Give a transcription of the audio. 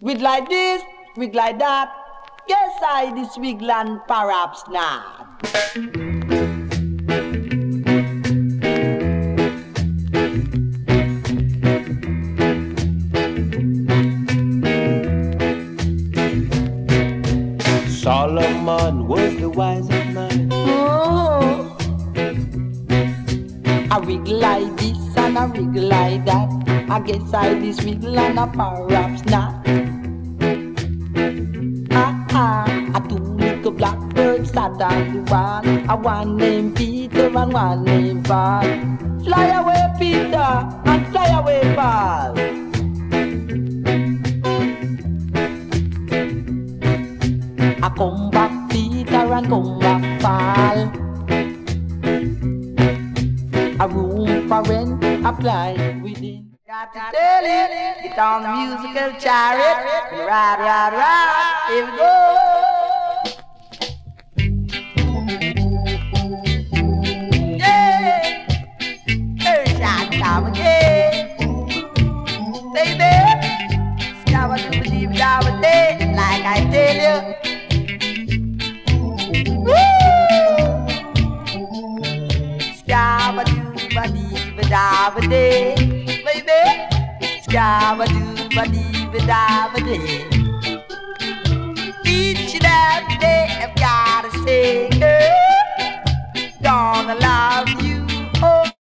Wig like this, wig like that. Guess I this wigland perhaps not. Solomon was the wisest man. Oh. A wig like this and a wig like that. I guess I this wigland perhaps not. A two little blackbirds sat on the wall. A one named Peter and one named Paul. Fly away Peter and fly away Paul. I come back Peter and come back Paul. A room for rent apply within. Got to tell it, get on the musical chariot. Ride, ride, ride, here we go. Yeah, hey, shot, come again. Baby, scabba to believe dabba day, like I tell you. Scabba do ba dee ba dabba day, baby. Scabba do ba dee ba dabba day. Each and every day I've gotta say, girl.